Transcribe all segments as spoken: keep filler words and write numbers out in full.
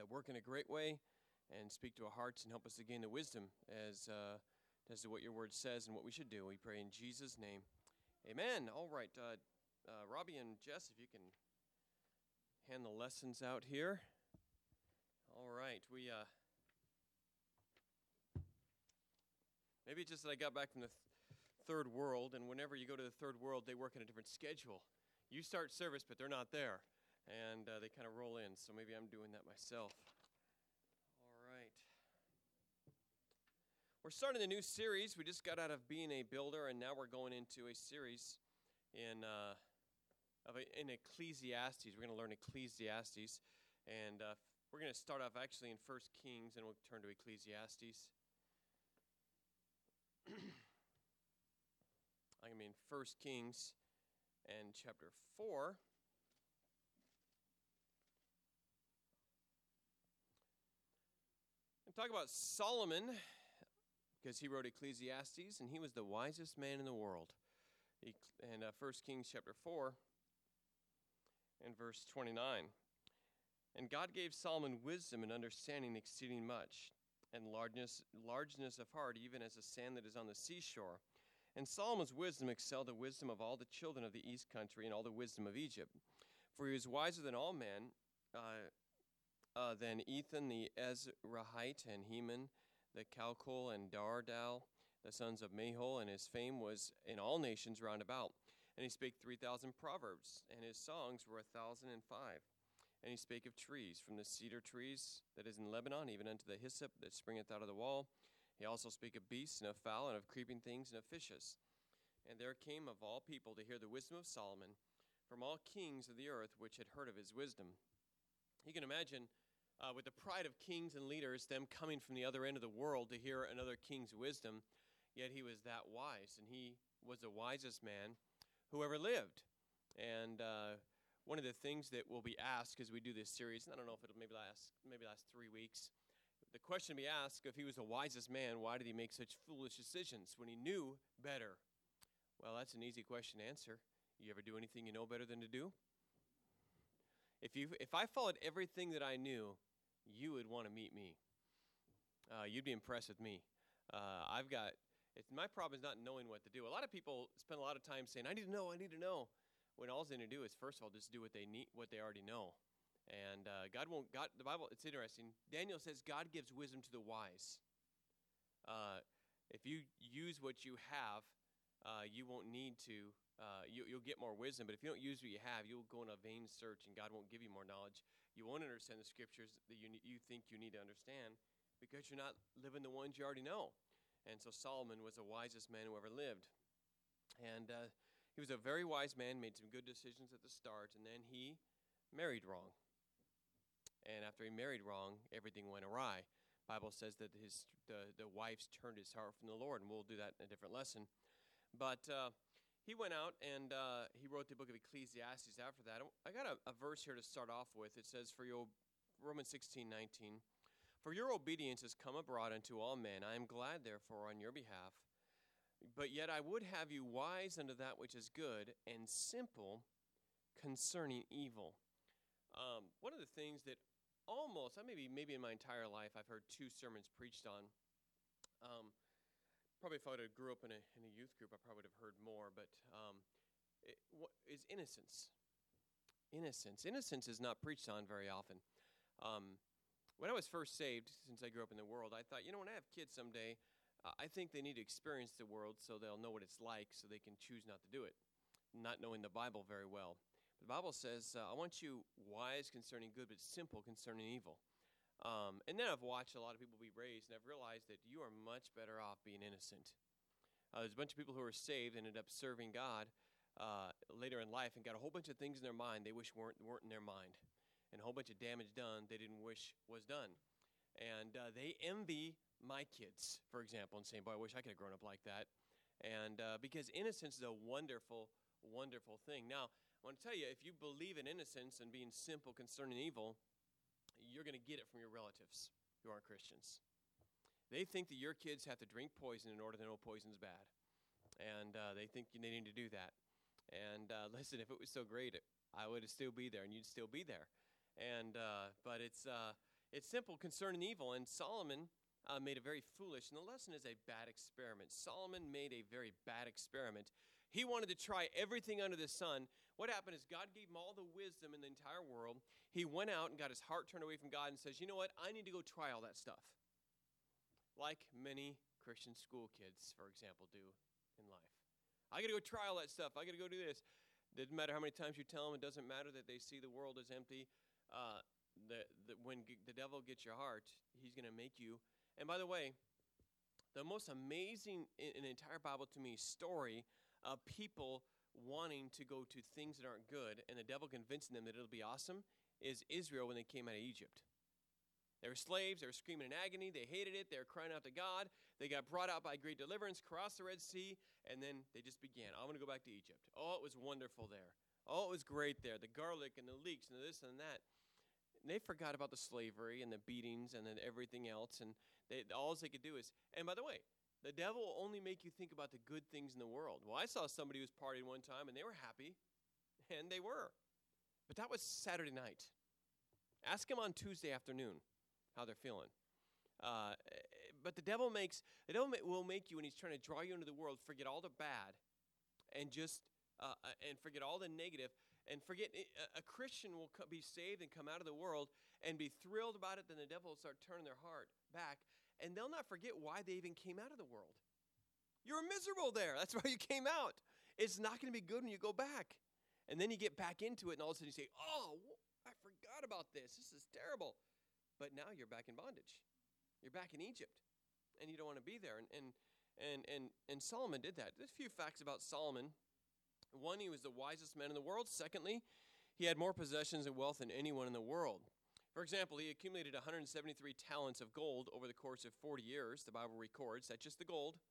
uh, work in a great way and speak to our hearts and help us to gain the wisdom as, uh, as to what your word says and what we should do. We pray in Jesus' name. Amen. All right. Uh, uh, Robbie and Jess, if you can hand the lessons out here. All right. We uh, maybe it's just that I got back from the th- third world, and whenever you go to the third world, they work on a different schedule. You start service, but they're not there, and uh, they kind of roll in. So maybe I'm doing that myself. All right. We're starting a new series. We just got out of being a builder, and now we're going into a series in uh, of a, in Ecclesiastes. We're going to learn Ecclesiastes, and uh, we're going to start off actually in First Kings, and we'll turn to Ecclesiastes. I mean First Kings and chapter four. And talk about Solomon, because he wrote Ecclesiastes, and he was the wisest man in the world. And uh, First Kings chapter four and verse twenty-nine. And God gave Solomon wisdom and understanding exceeding much, and largeness, largeness of heart, even as the sand that is on the seashore. And Solomon's wisdom excelled the wisdom of all the children of the east country and all the wisdom of Egypt. For he was wiser than all men, uh, uh, than Ethan the Ezrahite, and Heman the Calcol, and Dardal, the sons of Mahol, and his fame was in all nations round about. And he spake three thousand proverbs, and his songs were a thousand and five. And he spake of trees, from the cedar trees that is in Lebanon, even unto the hyssop that springeth out of the wall. He also spake of beasts, and of fowl, and of creeping things, and of fishes. And there came of all people to hear the wisdom of Solomon, from all kings of the earth, which had heard of his wisdom. You can imagine, uh, with the pride of kings and leaders, them coming from the other end of the world to hear another king's wisdom, yet he was that wise, and he was the wisest man who ever lived. And uh, one of the things that will be asked as we do this series, and I don't know if it'll maybe last maybe last three weeks, the question will be asked, if he was the wisest man, why did he make such foolish decisions when he knew better? Well, that's an easy question to answer. You ever do anything you know better than to do? If you, if I followed everything that I knew, you would want to meet me. Uh, you'd be impressed with me. Uh, I've got, it's, my problem is not knowing what to do. A lot of people spend a lot of time saying, I need to know, I need to know. When all they need to do is, first of all, just do what they need, what they already know. And uh, God won't, God, the Bible, it's interesting. Daniel says God gives wisdom to the wise. Uh, if you use what you have, uh, you won't need to, uh, you, you'll get more wisdom. But if you don't use what you have, you'll go on a vain search, and God won't give you more knowledge. You won't understand the scriptures that you, you think you need to understand, because you're not living the ones you already know. And so Solomon was the wisest man who ever lived. And uh, he was a very wise man, made some good decisions at the start, and then he married wrong. And after he married wrong, everything went awry. The Bible says that his the, the wives turned his heart from the Lord, and we'll do that in a different lesson. But uh, he went out, and uh, he wrote the book of Ecclesiastes after that. I got a, a verse here to start off with. It says, for your, Romans sixteen nineteen, for your obedience is come abroad unto all men. I am glad, therefore, on your behalf. But yet I would have you wise unto that which is good, and simple concerning evil. Um, one of the things that almost, I maybe maybe in my entire life, I've heard two sermons preached on. Um, probably if I would have grew up in a, in a youth group, I probably would have heard more, but um, it, what is innocence. Innocence. Innocence is not preached on very often. Um, when I was first saved, since I grew up in the world, I thought, you know, when I have kids someday, uh, I think they need to experience the world so they'll know what it's like, so they can choose not to do it, not knowing the Bible very well. The Bible says, uh, I want you wise concerning good, but simple concerning evil. Um, and then I've watched a lot of people be raised, and I've realized that you are much better off being innocent. Uh, there's a bunch of people who are saved and ended up serving God uh, later in life and got a whole bunch of things in their mind they wish weren't, weren't in their mind, and a whole bunch of damage done they didn't wish was done. And uh, they envy my kids, for example, and saying, boy, I wish I could have grown up like that. And uh, because innocence is a wonderful, wonderful thing. Now, I want to tell you, if you believe in innocence and being simple concerning evil, you're going to get it from your relatives who aren't Christians. They think that your kids have to drink poison in order to know poison's bad. And uh, they think they need to do that. And uh, listen, if it was so great, I would still be there, and you'd still be there. And uh, but it's uh, It's simple concerning evil, and Solomon uh, made a very foolish, and the lesson is a bad experiment. Solomon made a very bad experiment. He wanted to try everything under the sun. What happened is God gave him all the wisdom in the entire world. He went out and got his heart turned away from God and says, you know what, I need to go try all that stuff. Like many Christian school kids, for example, do in life. I got to go try all that stuff. I got to go do this. Doesn't matter how many times you tell them. It doesn't matter that they see the world as empty. Uh, the, the, when g- the devil gets your heart, he's going to make you. And by the way, the most amazing in, in the entire Bible to me story of people wanting to go to things that aren't good and the devil convincing them that it'll be awesome is Israel when they came out of Egypt. They were slaves. They were screaming in agony. They hated it. They were crying out to God. They got brought out by great deliverance, crossed the Red Sea, and then they just began. I want to go back to Egypt. Oh, it was wonderful there. Oh, it was great there. The garlic and the leeks and the this and that. And they forgot about the slavery and the beatings and then everything else. And they, all they could do is, and by the way, the devil will only make you think about the good things in the world. Well, I saw somebody who was partying one time, and they were happy, and they were. But that was Saturday night. Ask them on Tuesday afternoon how they're feeling. Uh, but the devil makes the devil will make you, when he's trying to draw you into the world, forget all the bad, and just uh, and forget all the negative, and forget a, a Christian will co- be saved and come out of the world and be thrilled about it. Then the devil will start turning their heart back, and they'll not forget why they even came out of the world. You were miserable there. That's why you came out. It's not going to be good when you go back, and then you get back into it, and all of a sudden you say, "Oh, I forgot about this. This is terrible." But now you're back in bondage. You're back in Egypt, and you don't want to be there. And and and and, and Solomon did that. There's a few facts about Solomon. One, he was the wisest man in the world. Secondly, he had more possessions and wealth than anyone in the world. For example, he accumulated one hundred seventy-three talents of gold over the course of forty years. The Bible records that's just the gold.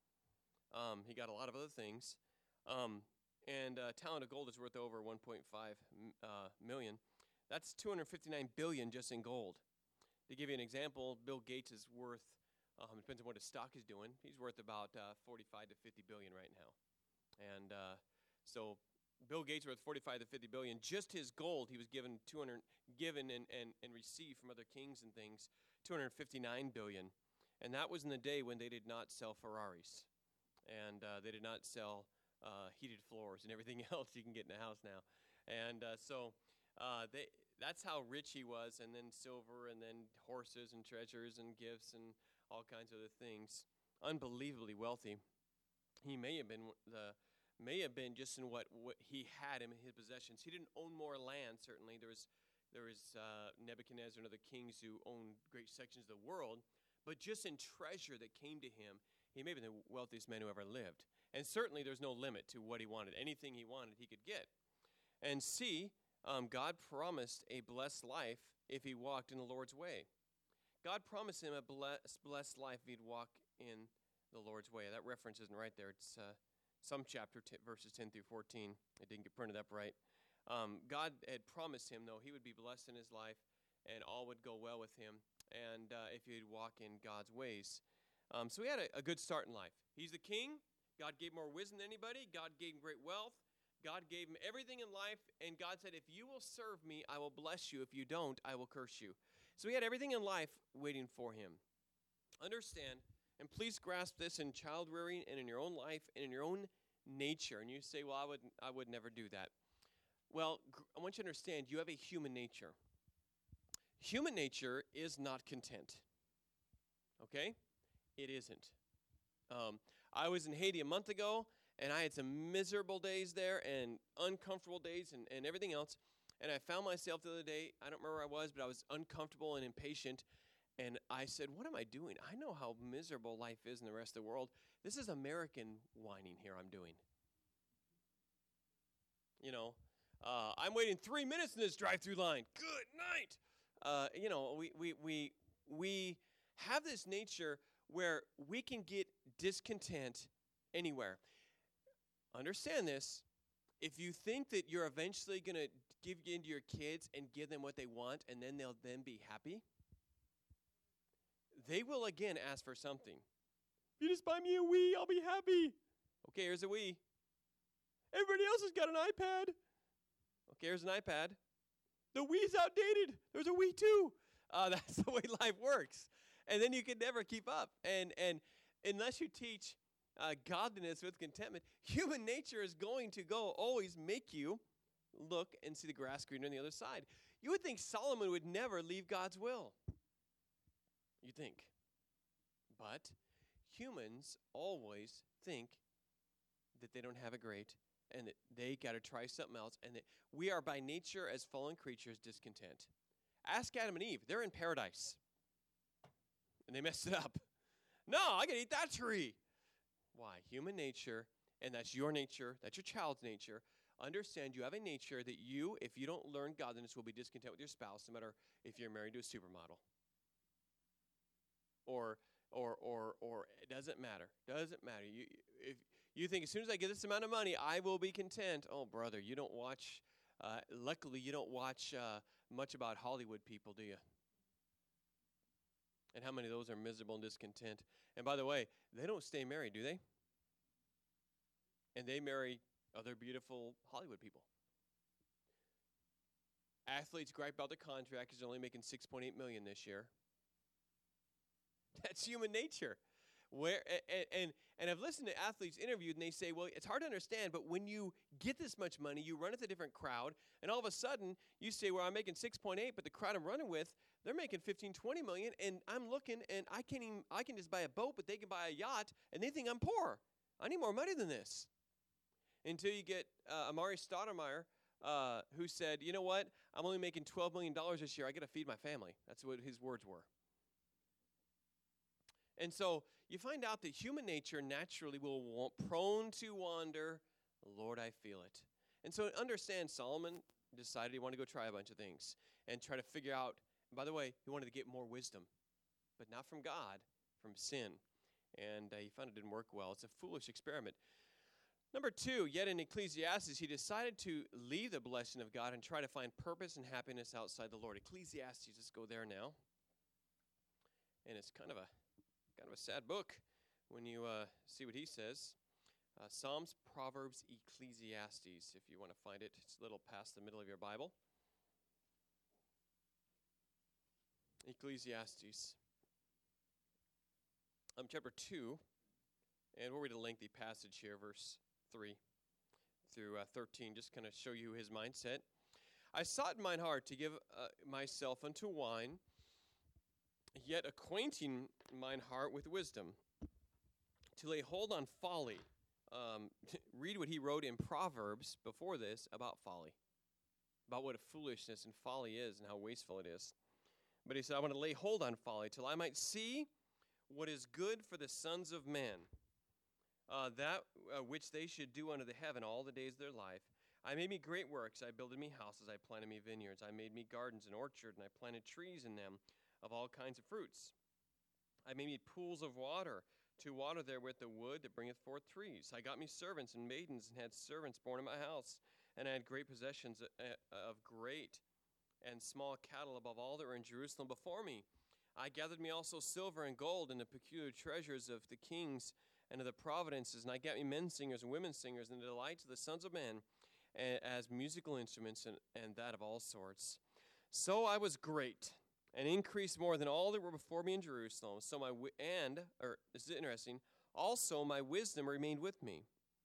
Um, he got a lot of other things. Um, and a talent of gold is worth over one point five uh, million. That's two hundred fifty-nine billion just in gold. To give you an example, Bill Gates is worth, um, it depends on what his stock is doing, he's worth about uh, forty-five to fifty billion right now. And uh, so Bill Gates worth forty-five to fifty billion. Just his gold, he was given two hundred, given and, and, and received from other kings and things, two hundred fifty-nine billion. And that was in the day when they did not sell Ferraris. And uh, they did not sell uh, heated floors and everything else you can get in a house now. And uh, so uh, they... That's how rich he was, and then silver, and then horses, and treasures, and gifts, and all kinds of other things. Unbelievably wealthy. He may have been the, may have been just in what, what he had in his possessions. He didn't own more land. Certainly, there was, there was uh, Nebuchadnezzar and other kings who owned great sections of the world. But just in treasure that came to him, he may have been the wealthiest man who ever lived. And certainly, there's no limit to what he wanted. Anything he wanted, he could get. And see. Um, God promised a blessed life if he walked in the Lord's way. God promised him a blessed, blessed life if he'd walk in the Lord's way. That reference isn't right there. It's uh, some chapter, t- verses ten through fourteen. It didn't get printed up right. Um, God had promised him, though, he would be blessed in his life and all would go well with him, and uh, if he'd walk in God's ways. Um, so he had a, a good start in life. He's the king. God gave more wisdom than anybody. God gave him great wealth. God gave him everything in life, and God said, if you will serve me, I will bless you. If you don't, I will curse you. So he had everything in life waiting for him. Understand, and please grasp this in child rearing and in your own life and in your own nature. And you say, well, I would, I would never do that. Well, gr- I want you to understand, you have a human nature. Human nature is not content. Okay? It isn't. Um, I was in Haiti a month ago, and I had some miserable days there and uncomfortable days and, and everything else. And I found myself the other day, I don't remember where I was, but I was uncomfortable and impatient. And I said, what am I doing? I know how miserable life is in the rest of the world. This is American whining here I'm doing. You know, uh, I'm waiting three minutes in this drive-through line. Good night. Uh, you know, we, we, we, we have this nature where we can get discontent anywhere. Understand this. If you think that you're eventually going to give in to your kids and give them what they want and then they'll then be happy, they will again ask for something. If you just buy me a Wii, I'll be happy. Okay, here's a Wii. Everybody else has got an iPad. Okay, here's an iPad. The Wii's outdated. There's a Wii too. Uh, that's the way life works. And then you can never keep up. And, and unless you teach uh, godliness with contentment, human nature is going to go always make you look and see the grass greener on the other side. You would think Solomon would never leave God's will. You think. But humans always think that they don't have it great and that they got to try something else, and that we are by nature as fallen creatures discontent. Ask Adam and Eve. They're in paradise. And they messed it up. No, I can eat that tree. Why? Human nature, and that's your nature, that's your child's nature. Understand you have a nature that you, if you don't learn godliness, will be discontent with your spouse, no matter if you're married to a supermodel. Or, or, or, or it doesn't matter. Doesn't matter. You, if you think as soon as I get this amount of money, I will be content. Oh, brother, you don't watch. Uh, luckily, you don't watch uh, much about Hollywood people, do you? And how many of those are miserable and discontent? And by the way, they don't stay married, do they? And they marry other beautiful Hollywood people. Athletes gripe about the contract because they're only making six point eight million dollars this year. That's human nature. Where and, and and I've listened to athletes interviewed, and they say, well, it's hard to understand, but when you get this much money, you run with a different crowd, and all of a sudden you say, well, I'm making six point eight, but the crowd I'm running with, they're making fifteen, twenty million, and I'm looking, and I can't even, I can just buy a boat, but they can buy a yacht, and they think I'm poor. I need more money than this. Until you get uh, Amari Stoudemire, uh, who said, you know what, I'm only making twelve million dollars this year. I got to feed my family. That's what his words were. And so you find out that human nature naturally will want, prone to wander. Lord, I feel it. And so understand, Solomon decided he wanted to go try a bunch of things and try to figure out. And by the way, he wanted to get more wisdom, but not from God, from sin. And uh, he found it didn't work well. It's a foolish experiment. Number two, yet in Ecclesiastes, he decided to leave the blessing of God and try to find purpose and happiness outside the Lord. Ecclesiastes, let's go there now. And it's kind of a kind of a sad book when you uh, see what he says. Uh, Psalms, Proverbs, Ecclesiastes, if you want to find it. It's a little past the middle of your Bible. Ecclesiastes. Um, chapter two, and we'll read a lengthy passage here, verse three through uh, thirteen, just kind of show you his mindset. I sought in mine heart to give uh, myself unto wine, yet acquainting mine heart with wisdom, to lay hold on folly. Um, read what he wrote in Proverbs before this about folly, about what a foolishness and folly is and how wasteful it is. But he said, I want to lay hold on folly till I might see what is good for the sons of men, uh, that uh, which they should do unto the heaven all the days of their life. I made me great works. I builded me houses. I planted me vineyards. I made me gardens and orchards, and I planted trees in them of all kinds of fruits. I made me pools of water to water therewith the wood that bringeth forth trees. I got me servants and maidens, and had servants born in my house, and I had great possessions of great and small cattle above all that were in Jerusalem before me. I gathered me also silver and gold and the peculiar treasures of the kings and of the providences, and I got me men singers and women singers, and the delights of the sons of men as musical instruments, and, and that of all sorts. So I was great, and increased more than all that were before me in Jerusalem. So my wi- and, or this is interesting, also my wisdom remained with me.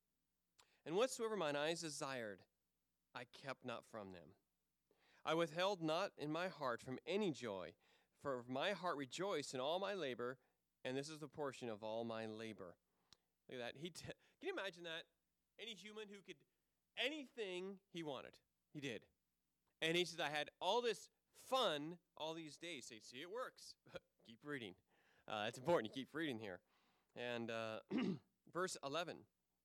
And whatsoever mine eyes desired, I kept not from them. I withheld not in my heart from any joy, for my heart rejoiced in all my labor, and this is the portion of all my labor. Look at that. He t- can you imagine that? Any human who could, anything he wanted, he did. And he says, I had all this fun all these days. Say, see, it works. Keep reading. Uh, it's important. You keep reading here. And uh, verse eleven.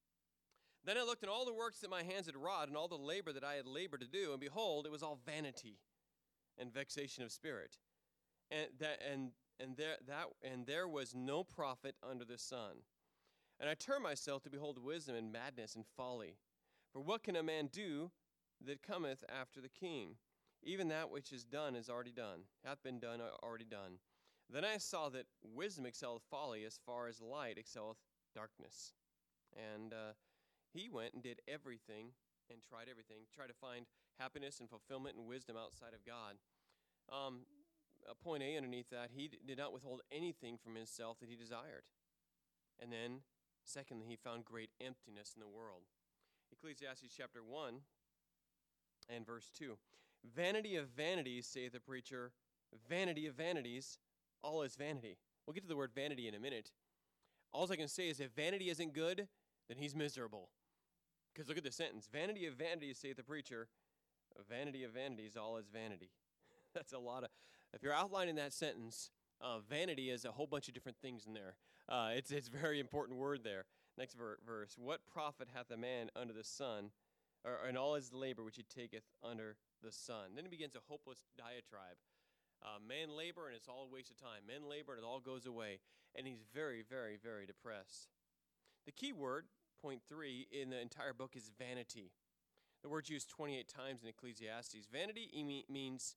Then I looked at all the works that my hands had wrought, and all the labor that I had labored to do, and behold, it was all vanity and vexation of spirit. And that and and there that and there was no profit under the sun. And I turned myself to behold wisdom and madness and folly. For what can a man do that cometh after the king? Even that which is done is already done, hath been done, already done. Then I saw that wisdom excelleth folly, as far as light excelleth darkness. And uh, he went and did everything and tried everything, tried to find happiness and fulfillment and wisdom outside of God. Um, uh, point A underneath that, he d- did not withhold anything from himself that he desired. And then, secondly, he found great emptiness in the world. Ecclesiastes chapter one and verse two. Vanity of vanities, saith the preacher, vanity of vanities, all is vanity. We'll get to the word vanity in a minute. All I can say is if vanity isn't good, then he's miserable. Because look at the sentence. Vanity of vanities, saith the preacher, vanity of vanities, all is vanity. That's a lot of, if you're outlining that sentence, uh, vanity is a whole bunch of different things in there. Uh, it's it's a very important word there. Next ver- verse. What profit hath a man under the sun, or in all his labor which he taketh under the sun? Then he begins a hopeless diatribe. Uh, men labor and it's all a waste of time. Men labor and it all goes away. And he's very, very, very depressed. The key word, point three, in the entire book is vanity. The word's used twenty-eight times in Ecclesiastes. Vanity e- means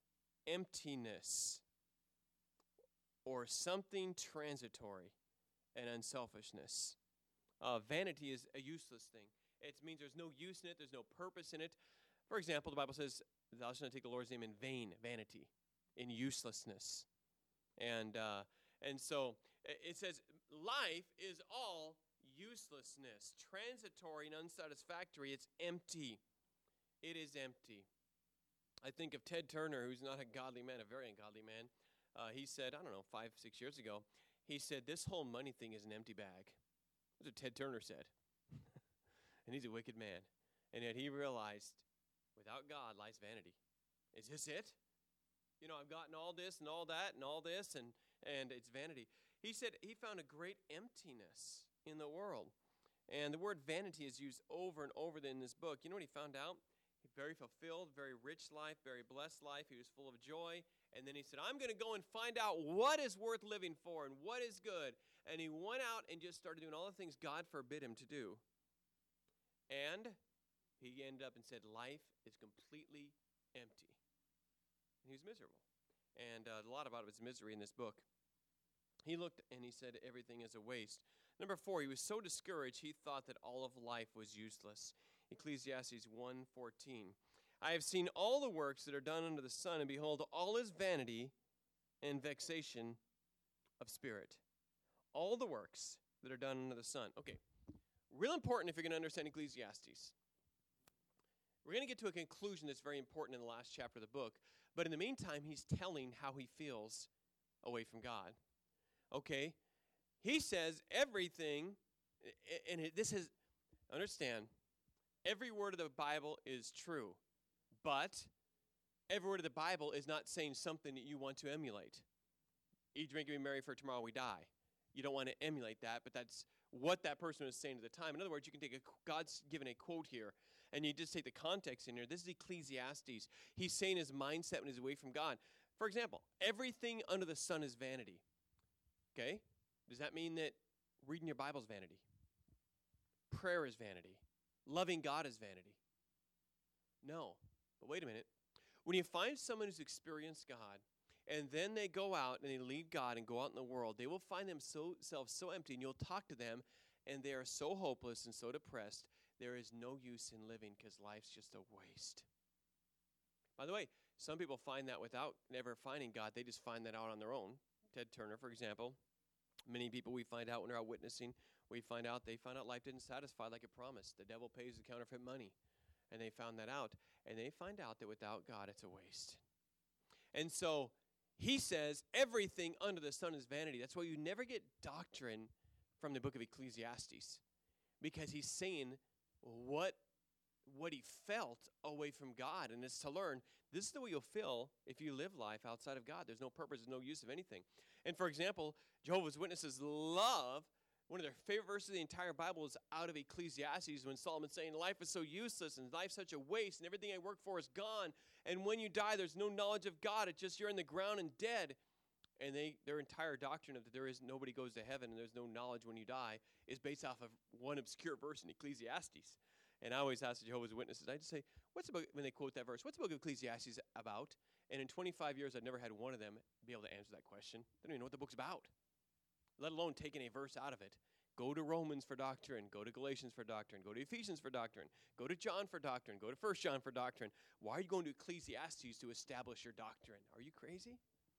emptiness or something transitory and unselfishness. Uh, vanity is a useless thing. It means there's no use in it. There's no purpose in it. For example, the Bible says, thou shalt not take the Lord's name in vain, vanity, in uselessness. And uh, and so it says life is all uselessness, transitory and unsatisfactory. It's empty. It is empty. I think of Ted Turner, who's not a godly man, a very ungodly man. Uh, he said, I don't know, five, six years ago, he said, this whole money thing is an empty bag. That's what Ted Turner said. And he's a wicked man. And yet he realized, without God lies vanity. Is this it? You know, I've gotten all this and all that and all this, and, and it's vanity. He said he found a great emptiness in the world. And the word vanity is used over and over in this book. You know what he found out? Very fulfilled, very rich life, very blessed life. He was full of joy. And then he said, I'm going to go and find out what is worth living for and what is good. And he went out and just started doing all the things God forbid him to do. And he ended up and said, life is completely empty. And he was miserable. And uh, a lot about his misery in this book. He looked and he said, everything is a waste. Number four, he was so discouraged, he thought that all of life was useless. Ecclesiastes one fourteen. I have seen all the works that are done under the sun, and behold, all is vanity and vexation of spirit. All the works that are done under the sun. Okay, real important if you're going to understand Ecclesiastes. We're going to get to a conclusion that's very important in the last chapter of the book, but in the meantime, he's telling how he feels away from God. Okay, he says everything, and this is, understand, every word of the Bible is true, but every word of the Bible is not saying something that you want to emulate. Eat, drink, and be merry, for tomorrow we die. You don't want to emulate that, but that's what that person was saying at the time. In other words, you can take a, God's given a quote here, and you just take the context in here. This is Ecclesiastes. He's saying his mindset when he's away from God. For example, everything under the sun is vanity. Okay? Does that mean that reading your Bible is vanity? Prayer is vanity? Loving God is vanity? No. But wait a minute. When you find someone who's experienced God, and then they go out and they leave God and go out in the world, they will find themselves so empty, and you'll talk to them, and they are so hopeless and so depressed, there is no use in living because life's just a waste. By the way, some people find that without never finding God. They just find that out on their own. Ted Turner, for example. Many people we find out when they're out witnessing, we find out they found out life didn't satisfy like it promised. The devil pays the counterfeit money. And they found that out. And they find out that without God, it's a waste. And so he says everything under the sun is vanity. That's why you never get doctrine from the book of Ecclesiastes. Because he's saying what, what he felt away from God. And it's to learn, this is the way you'll feel if you live life outside of God. There's no purpose, there's no use of anything. And for example, Jehovah's Witnesses love, one of their favorite verses of the entire Bible is out of Ecclesiastes when Solomon's saying, life is so useless and life's such a waste and everything I work for is gone. And when you die, there's no knowledge of God. It's just you're in the ground and dead. And they their entire doctrine of that there is nobody goes to heaven and there's no knowledge when you die is based off of one obscure verse in Ecclesiastes. And I always ask the Jehovah's Witnesses, I just say, what's the book, when they quote that verse, what's the book of Ecclesiastes about? And in twenty-five years, I've never had one of them be able to answer that question. They don't even know what the book's about, let alone taking a verse out of it. Go to Romans for doctrine. Go to Galatians for doctrine. Go to Ephesians for doctrine. Go to John for doctrine. Go to First John for doctrine. Why are you going to Ecclesiastes to establish your doctrine? Are you crazy?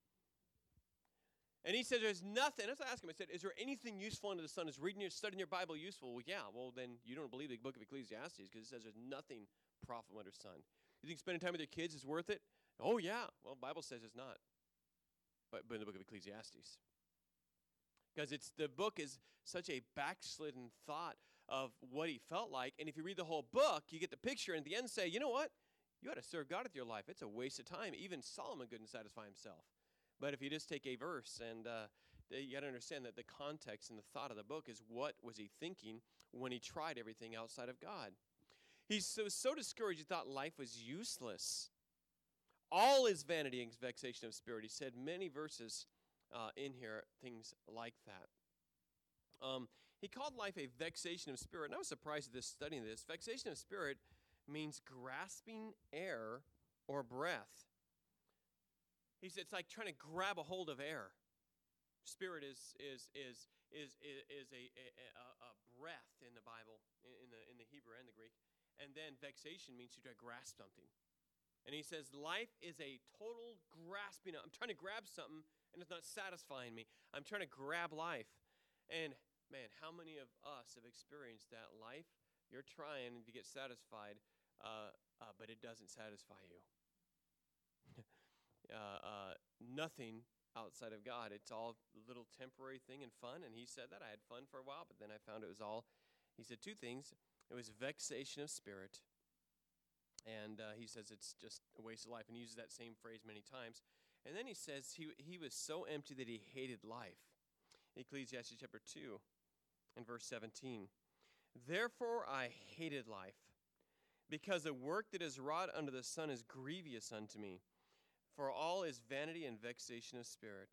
And he says there's nothing. That's what I asked him. I said, is there anything useful under the sun? Is reading your, studying your Bible useful? Well, yeah. Well, then you don't believe the book of Ecclesiastes because it says there's nothing profitable under the sun. You think spending time with your kids is worth it? Oh, yeah. Well, the Bible says it's not. But, but in the book of Ecclesiastes. Because it's the book is such a backslidden thought of what he felt like. And if you read the whole book, you get the picture and at the end say, you know what? You ought to serve God with your life. It's a waste of time. Even Solomon couldn't satisfy himself. But if you just take a verse and uh, you got to understand that the context and the thought of the book is what was he thinking when he tried everything outside of God. He so, so discouraged he thought life was useless. All is vanity and vexation of spirit. He said many verses uh, in here, things like that. Um, he called life a vexation of spirit. And I was surprised at this studying this. Vexation of spirit means grasping air or breath. He said it's like trying to grab a hold of air. Spirit is is is is is, is a, a, a breath in the Bible, in the in the Hebrew and the Greek. And then vexation means you try to grasp something. And he says life is a total grasping. I'm trying to grab something and it's not satisfying me. I'm trying to grab life. And man, how many of us have experienced that life? You're trying to get satisfied, uh, uh, but it doesn't satisfy you. Uh, uh, nothing outside of God. It's all a little temporary thing and fun. And he said that. I had fun for a while, but then I found it was all, he said two things. It was vexation of spirit. And uh, he says it's just a waste of life. And he uses that same phrase many times. And then he says he, he was so empty that he hated life. Ecclesiastes chapter two and verse seventeen. Therefore I hated life, because the work that is wrought under the sun is grievous unto me. For all is vanity and vexation of spirit.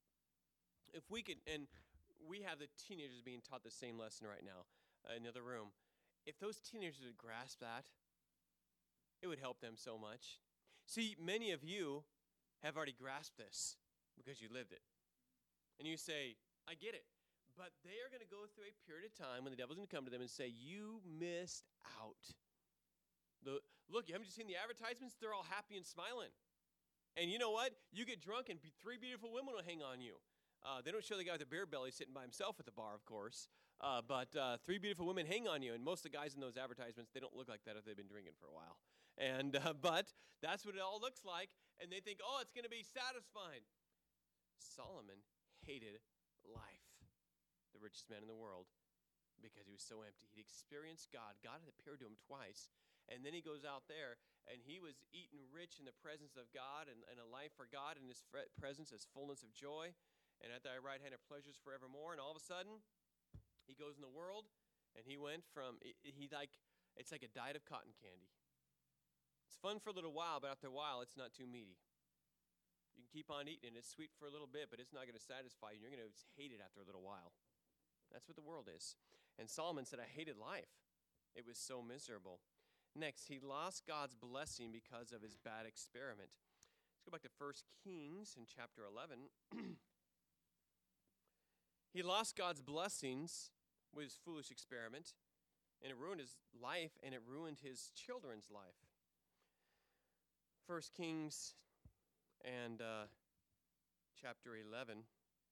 If we could, and we have the teenagers being taught the same lesson right now uh, in the other room. If those teenagers would grasp that, it would help them so much. See, many of you have already grasped this because you lived it. And you say, I get it. But they are going to go through a period of time when the devil's going to come to them and say, you missed out. The, look, you haven't just seen the advertisements? They're all happy and smiling. And you know what? You get drunk and be, three beautiful women will hang on you. Uh, they don't show the guy with the beer belly sitting by himself at the bar, of course. Uh, but uh, three beautiful women hang on you. And most of the guys in those advertisements, they don't look like that if they've been drinking for a while. And uh, But that's what it all looks like. And they think, oh, it's going to be satisfying. Solomon hated life, the richest man in the world, because he was so empty. He'd experienced God. God had appeared to him twice. And then he goes out there, and he was eating rich in the presence of God and, and a life for God, and his fre- presence is fullness of joy. And at thy right hand are pleasures forevermore. And all of a sudden, he goes in the world, and he went from, he, he like, it's like a diet of cotton candy. It's fun for a little while, but after a while, it's not too meaty. You can keep on eating, and it's sweet for a little bit, but it's not going to satisfy you, and you're going to hate it after a little while. That's what the world is. And Solomon said, I hated life. It was so miserable. Next, he lost God's blessing because of his bad experiment. Let's go back to First Kings in chapter eleven. He lost God's blessings with his foolish experiment, and it ruined his life, and it ruined his children's life. First Kings and uh, chapter eleven.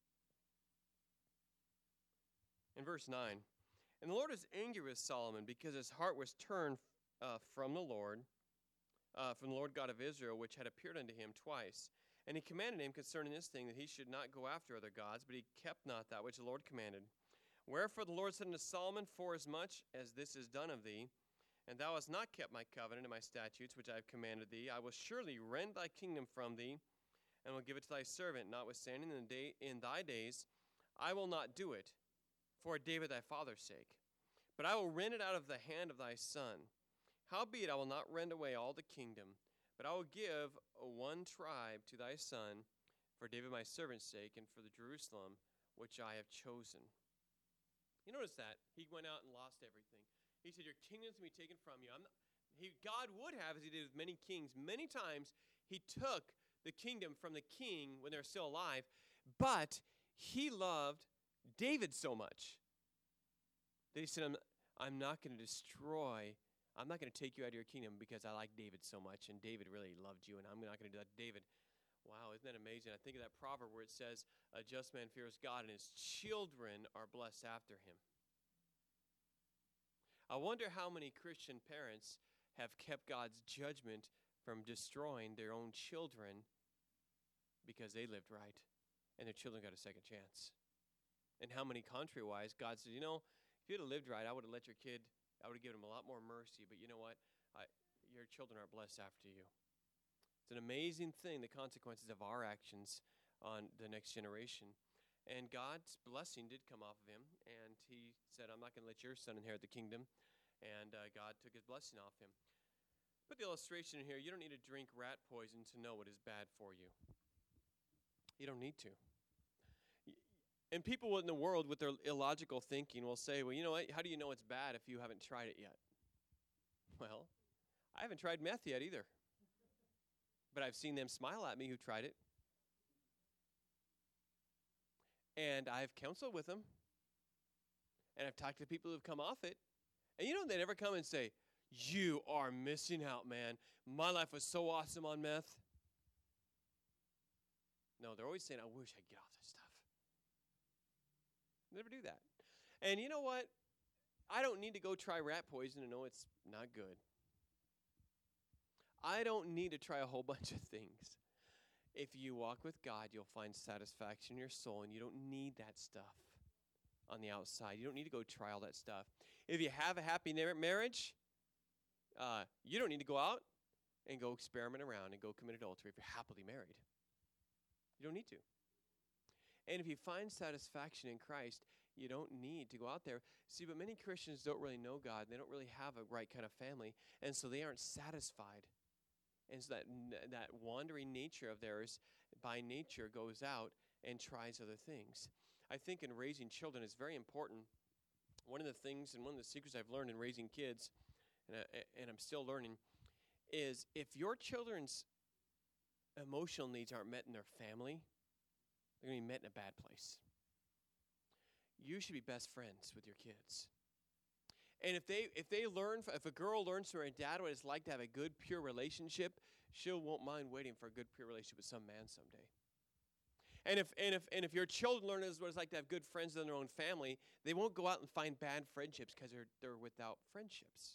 In verse nine. And the Lord was angry with Solomon because his heart was turned Uh, from the Lord, uh, from the Lord God of Israel, which had appeared unto him twice. And he commanded him concerning this thing, that he should not go after other gods, but he kept not that which the Lord commanded. Wherefore the Lord said unto Solomon, forasmuch as this is done of thee, and thou hast not kept my covenant and my statutes, which I have commanded thee, I will surely rend thy kingdom from thee, and will give it to thy servant. Notwithstanding, in, the day, in thy days I will not do it, for David thy father's sake, but I will rend it out of the hand of thy son. Howbeit I will not rend away all the kingdom, but I will give one tribe to thy son, for David my servant's sake, and for the Jerusalem which I have chosen. You notice that? He went out and lost everything. He said, your kingdom's going to be taken from you. I'm not, he, God would have, as he did with many kings, many times he took the kingdom from the king when they're still alive, but he loved David so much that he said, I'm, I'm not going to destroy I'm not going to take you out of your kingdom because I like David so much, and David really loved you, and I'm not going to do that to David. Wow, isn't that amazing? I think of that proverb where it says, a just man fears God, and his children are blessed after him. I wonder how many Christian parents have kept God's judgment from destroying their own children because they lived right and their children got a second chance. And how many contrary-wise, God says, you know, if you'd have lived right, I would have let your kid, I would have given him a lot more mercy, but you know what? I, your children are blessed after you. It's an amazing thing, the consequences of our actions on the next generation. And God's blessing did come off of him, and he said, I'm not going to let your son inherit the kingdom. And uh, God took his blessing off him. Put the illustration in here. You don't need to drink rat poison to know what is bad for you. You don't need to. And people in the world with their illogical thinking will say, well, you know what? How do you know it's bad if you haven't tried it yet? Well, I haven't tried meth yet either. But I've seen them smile at me who tried it. And I've counseled with them. And I've talked to people who've come off it. And you know, they never come and say, you are missing out, man. My life was so awesome on meth. No, they're always saying, I wish I'd get off that stuff. Never do that. And you know what? I don't need to go try rat poison to know it's not good. I don't need to try a whole bunch of things. If you walk with God, you'll find satisfaction in your soul, and you don't need that stuff on the outside. You don't need to go try all that stuff. If you have a happy marriage, uh, you don't need to go out and go experiment around and go commit adultery if you're happily married. You don't need to. And if you find satisfaction in Christ, you don't need to go out there. See, but many Christians don't really know God. They don't really have a right kind of family, and so they aren't satisfied. And so that, that wandering nature of theirs, by nature, goes out and tries other things. I think in raising children is very important. One of the things and one of the secrets I've learned in raising kids, and, I, and I'm still learning, is if your children's emotional needs aren't met in their family, they're going to be met in a bad place. You should be best friends with your kids. And if they if they learn, if a girl learns from her dad what it's like to have a good, pure relationship, she won't mind waiting for a good, pure relationship with some man someday. And if and if and if your children learn what it's like to have good friends in their own family, they won't go out and find bad friendships because they're they're without friendships.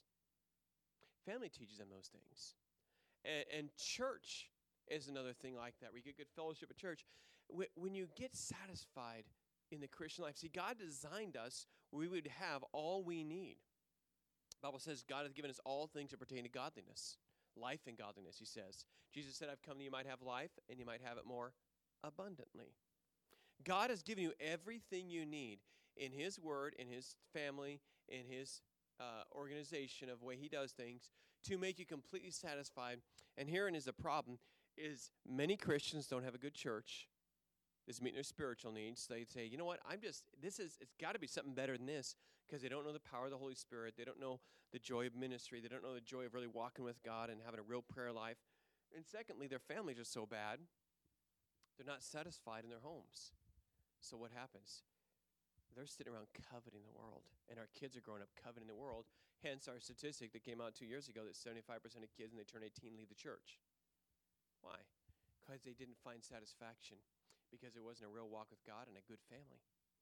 Family teaches them those things. And, and church is another thing like that, where you get good fellowship at church. When you get satisfied in the Christian life, see, God designed us where we would have all we need. The Bible says God has given us all things that pertain to godliness, life and godliness, he says. Jesus said, I've come that you might have life and you might have it more abundantly. God has given you everything you need in his word, in his family, in his uh, organization of the way he does things to make you completely satisfied. And herein is the problem, is many Christians don't have a good church. Is meeting their spiritual needs. They say, you know what, I'm just, this is, it's got to be something better than this, because they don't know the power of the Holy Spirit. They don't know the joy of ministry. They don't know the joy of really walking with God and having a real prayer life. And secondly, their families are so bad, they're not satisfied in their homes. So what happens? They're sitting around coveting the world, and our kids are growing up coveting the world. Hence our statistic that came out two years ago that seventy-five percent of kids when they turn eighteen leave the church. Why? Because they didn't find satisfaction. Because there wasn't a real walk with God and a good family.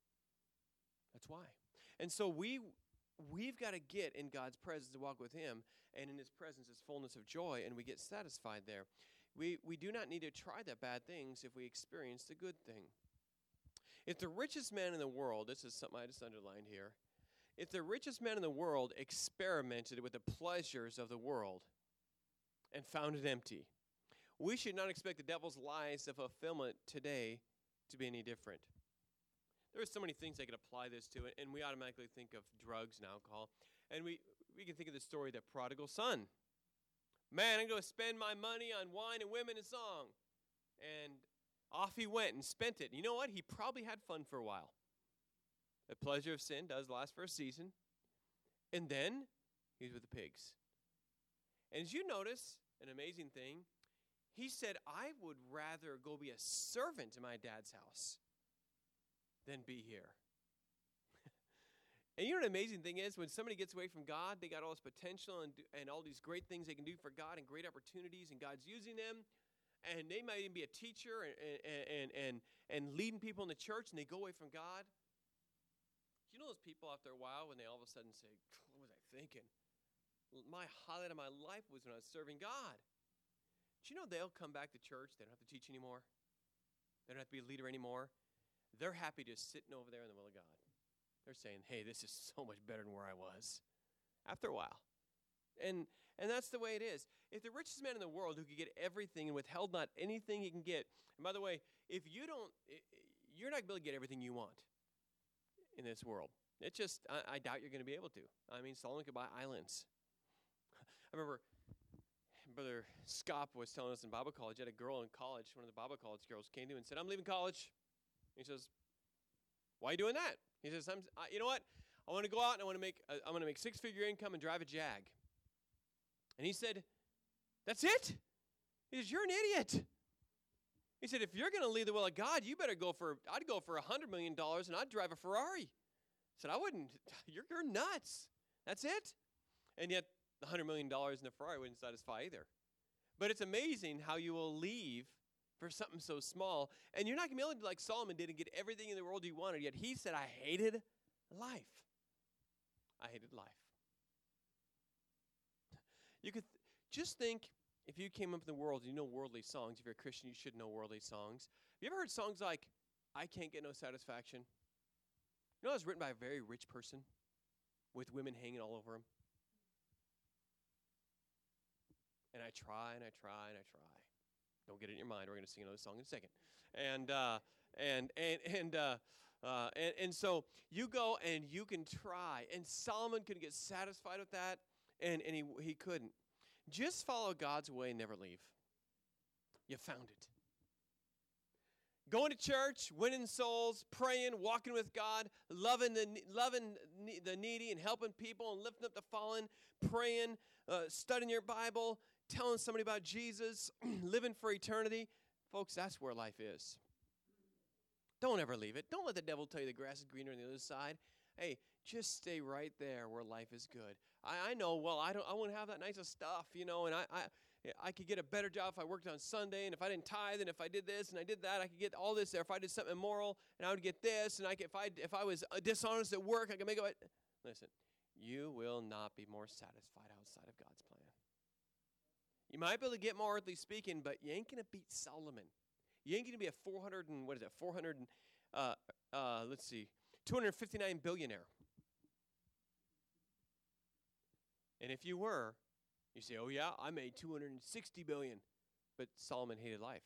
That's why. And so we, we've got to get in God's presence to walk with him, and in his presence is fullness of joy, and we get satisfied there. We, we do not need to try the bad things if we experience the good thing. If the richest man in the world, this is something I just underlined here, if the richest man in the world experimented with the pleasures of the world and found it empty, we should not expect the devil's lies of fulfillment today to be any different. There are so many things I could apply this to, and we automatically think of drugs and alcohol. And we, we can think of the story of the prodigal son. Man, I'm going to spend my money on wine and women and song. And off he went and spent it. And you know what? He probably had fun for a while. The pleasure of sin does last for a season. And then he's with the pigs. And as you notice, an amazing thing, he said, I would rather go be a servant in my dad's house than be here. And you know what the amazing thing is? When somebody gets away from God, they got all this potential and, and all these great things they can do for God and great opportunities, and God's using them. and they might even be a teacher and, and, and, and, and leading people in the church, and they go away from God. You know those people after a while when they all of a sudden say, what was I thinking? My highlight of my life was when I was serving God. Do you know they'll come back to church? They don't have to teach anymore. They don't have to be a leader anymore. They're happy just sitting over there in the will of God. They're saying, hey, this is so much better than where I was. After a while. And and that's the way it is. If the richest man in the world who could get everything and withheld not anything he can get, and by the way, if you don't, you're not going to be able to get everything you want in this world. It just, I, I doubt you're going to be able to. I mean, Solomon could buy islands. I remember Brother Scott was telling us in Bible college, he had a girl in college, one of the Bible college girls came to him and said, I'm leaving college. He says, why are you doing that? He says, I'm, uh, you know what? I want to go out and I want to make, uh, I'm going to make six-figure income and drive a Jag. And he said, that's it? He says, you're an idiot. He said, if you're going to lead the will of God, you better go for, I'd go for one hundred million dollars and I'd drive a Ferrari. He said, I wouldn't, you're, you're nuts. That's it? And yet, the one hundred million dollars in the Ferrari wouldn't satisfy either. But it's amazing how you will leave for something so small. And you're not going to be able to, like Solomon did, and get everything in the world he wanted. Yet he said, I hated life. I hated life. You could th- just think if you came up in the world and you know worldly songs. If you're a Christian, you should know worldly songs. Have you ever heard songs like, I Can't Get No Satisfaction? You know, it was written by a very rich person with women hanging all over him. And I try and I try and I try. Don't get it in your mind. We're going to sing another song in a second. And uh, and and and uh, uh, and and so you go and you can try. And Solomon couldn't get satisfied with that, and and he he couldn't. Just follow God's way and never leave. You found it. Going to church, winning souls, praying, walking with God, loving the loving the needy and helping people and lifting up the fallen, praying, uh, studying your Bible, telling somebody about Jesus, living for eternity. Folks, that's where life is. Don't ever leave it. Don't let the devil tell you the grass is greener on the other side. Hey, just stay right there where life is good. I, I know, well, I don't I won't have that nice of stuff, you know, and I, I I could get a better job if I worked on Sunday, and if I didn't tithe, and if I did this and I did that, I could get all this there. If I did something immoral, and I would get this, and I could, if I if I was dishonest at work, I could make it. Listen, you will not be more satisfied outside of God's plan. You might be able to get more earthly speaking, but you ain't gonna beat Solomon. You ain't gonna be a four hundred and what is it? Four hundred and uh, uh, let's see, two hundred fifty-nine billionaire. And if you were, you say, oh yeah, I made two hundred sixty billion, but Solomon hated life.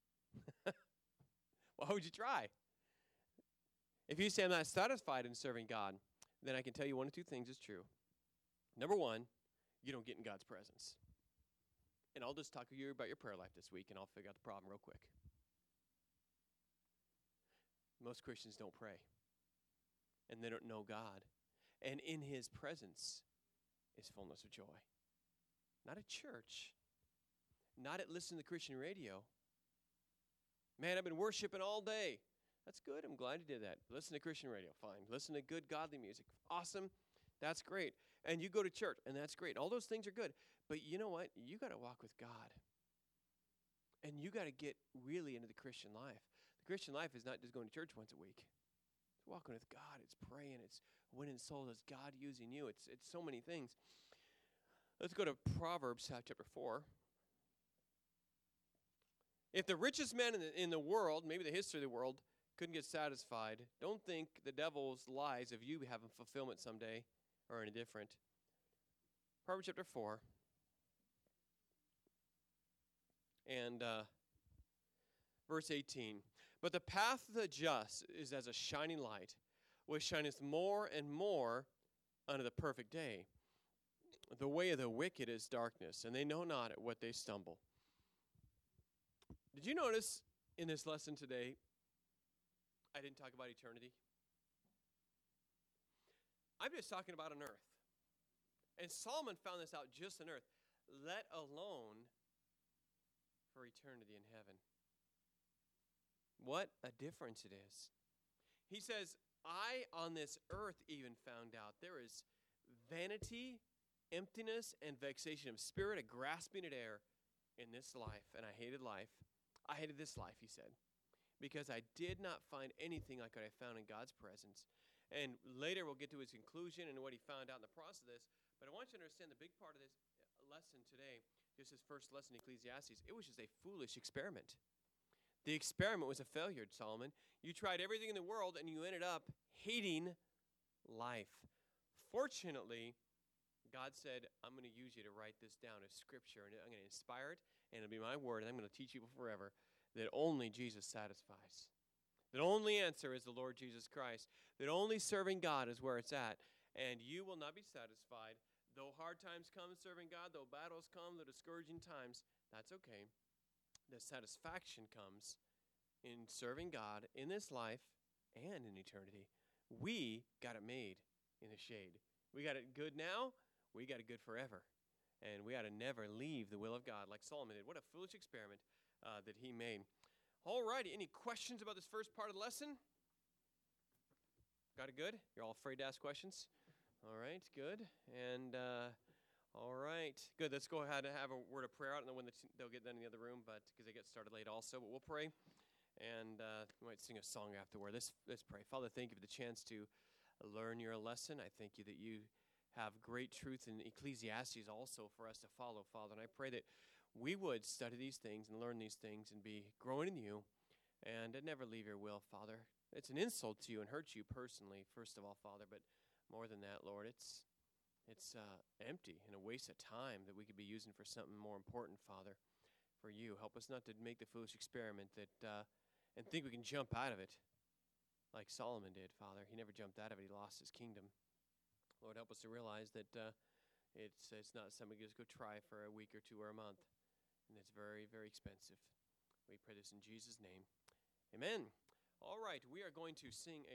Why would you try? If you say I'm not satisfied in serving God, then I can tell you one of two things is true. Number one, you don't get in God's presence. And I'll just talk to you about your prayer life this week, and I'll figure out the problem real quick. Most Christians don't pray, and they don't know God. And in his presence is fullness of joy. Not at church. Not at listening to Christian radio. Man, I've been worshiping all day. That's good. I'm glad you did that. Listen to Christian radio. Fine. Listen to good, godly music. Awesome. That's great. And you go to church, and that's great. All those things are good. But you know what? You got to walk with God. And you got to get really into the Christian life. The Christian life is not just going to church once a week. It's walking with God. It's praying. It's winning souls. It's God using you. It's it's so many things. Let's go to Proverbs chapter four. If the richest man in the, in the world, maybe the history of the world, couldn't get satisfied, don't think the devil's lies of you having fulfillment someday are any different. Proverbs chapter four. And uh, verse eighteen. But the path of the just is as a shining light, which shineth more and more unto the perfect day. The way of the wicked is darkness, and they know not at what they stumble. Did you notice in this lesson today, I didn't talk about eternity? I'm just talking about on earth. And Solomon found this out just on earth, let alone for eternity in heaven. What a difference it is. He says, I on this earth even found out there is vanity, emptiness, and vexation of spirit, a grasping at air in this life, and I hated life. I hated this life, he said, because I did not find anything like what I found in God's presence. And later we'll get to his conclusion and what he found out in the process of this. But I want you to understand the big part of this lesson today, just his first lesson in Ecclesiastes, it was just a foolish experiment. The experiment was a failure, Solomon. You tried everything in the world, and you ended up hating life. Fortunately, God said, I'm going to use you to write this down as scripture, and I'm going to inspire it, and it'll be my word, and I'm going to teach you forever that only Jesus satisfies. That only answer is the Lord Jesus Christ. That only serving God is where it's at. And you will not be satisfied. Though hard times come serving God, though battles come, though discouraging times, that's okay. The satisfaction comes in serving God in this life and in eternity. We got it made in the shade. We got it good now. We got it good forever. And we ought to never leave the will of God like Solomon did. What a foolish experiment uh, that he made. All righty, any questions about this first part of the lesson? Got it good? You're all afraid to ask questions? All right, good. And uh, all right, good. Let's go ahead and have a word of prayer. I don't know when the t- they'll get done in the other room, but because they get started late also. But we'll pray, and uh, we might sing a song afterward. Let's let's pray. Father, thank you for the chance to learn your lesson. I thank you that you have great truth in Ecclesiastes also for us to follow, Father. And I pray that we would study these things and learn these things and be growing in you and never leave your will, Father. It's an insult to you and hurts you personally, first of all, Father. But more than that, Lord, it's it's uh, empty and a waste of time that we could be using for something more important, Father, for you. Help us not to make the foolish experiment that uh, and think we can jump out of it like Solomon did, Father. He never jumped out of it. He lost his kingdom. Lord, help us to realize that uh, it's it's not something we just go try for a week or two or a month. And it's very, very expensive. We pray this in Jesus' name. Amen. All right, we are going to sing a